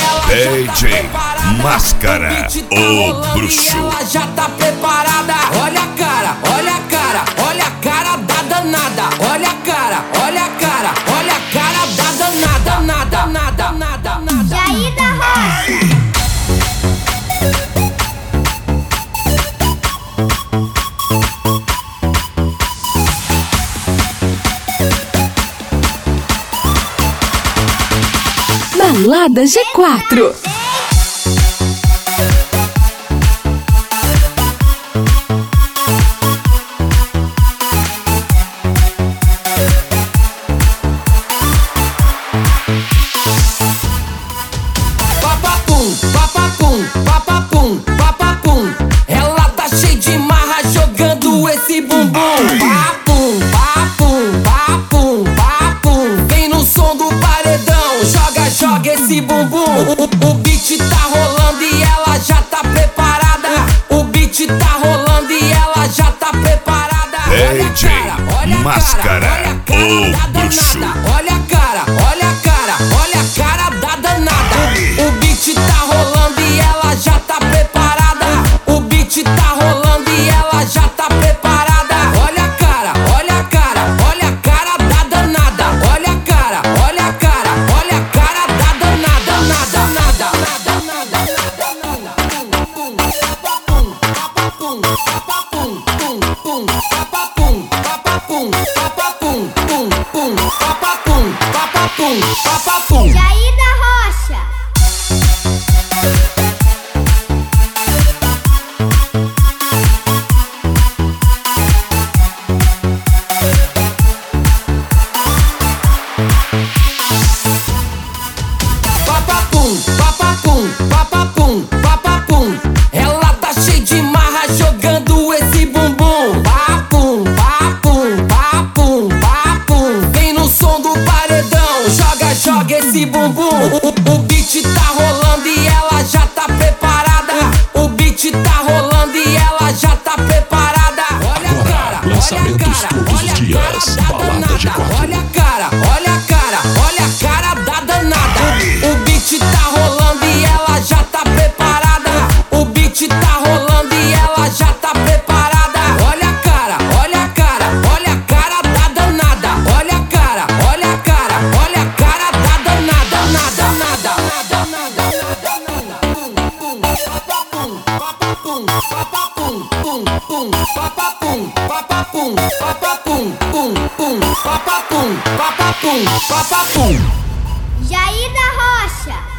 DJ Máscara, o bruxo. Ela já tá preparada. Olha a cara, olha a cara, olha a cara da danada. Olha a cara, olha a cara, olha a cara da danada. Nada, nada, nada, nada. Jair da Rocha. Balada G4. Papapum, papapum, papapum, papapum. Ela tá cheia de marra jogando esse bumbum. Papum, papum, papum, papum. Vem no som do paredão, joga, joga esse bumbum. O beat tá rolando e ela já tá preparada. O beat tá rolando e ela já tá preparada. Olha a DJ cara, olha a Máscara, cara, olha a cara o da bruxo. danada. Olha a cara, olha a cara, olha a cara da danada. O beat tá rolando e ela já tá preparada. O beat tá rolando e ela já tá preparada. Olha a cara, olha a cara, olha a cara da danada. Olha a cara, olha a cara, olha a cara da danada. Nada, nada, nada, nada, nada, papapum, papapum, papapum, pum, pum, papapum, papapum, papapum, pum, pum, papapum, papapum, papapum. Jair da Rocha. Papapum, papapum, papapum, papapum. Ela tá cheia de marra jogando esse bumbum. Papum, papum, papum, papum. Vem no som do paredão, joga, joga esse bumbum. O beat tá rolando e ela já tá preparada. O beat tá rolando e ela já tá preparada. Olha a cara, olha a lançamentos cara, todos olha os a dias. cara da Balada danada. G4. Olha a cara, olha a cara, olha a cara da danada. O beat tá rolando e ela já tá preparada. O beat tá rolando e ela já tá preparada. Olha a cara, olha a cara, olha a cara da danada. Olha a cara, olha a cara, olha a cara da danada. Nada, nada, nada, nada, nada, nada. Pum, pum, papapum, papapum, papapum, pum, pum, papapum, papapum, papapum, pum, pum, papapum, papapum, papapum. Jair da Rocha.